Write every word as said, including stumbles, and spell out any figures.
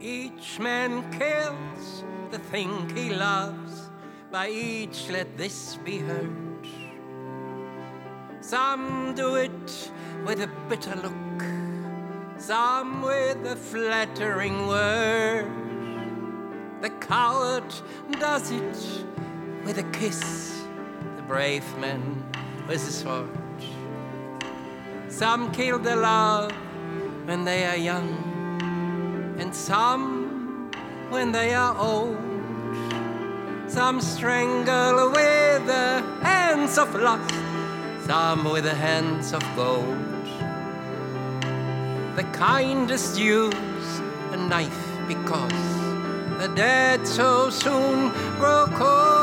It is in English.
Each man kills the thing he loves, by each let this be heard. Some do it with a bitter look, some with a flattering word. The coward does it with a kiss, the brave man with a sword. Some kill their love when they are young, and some when they are old. Some strangle with the hands of lust, some with the hands of gold. The kindest use a knife because the dead so soon grow cold.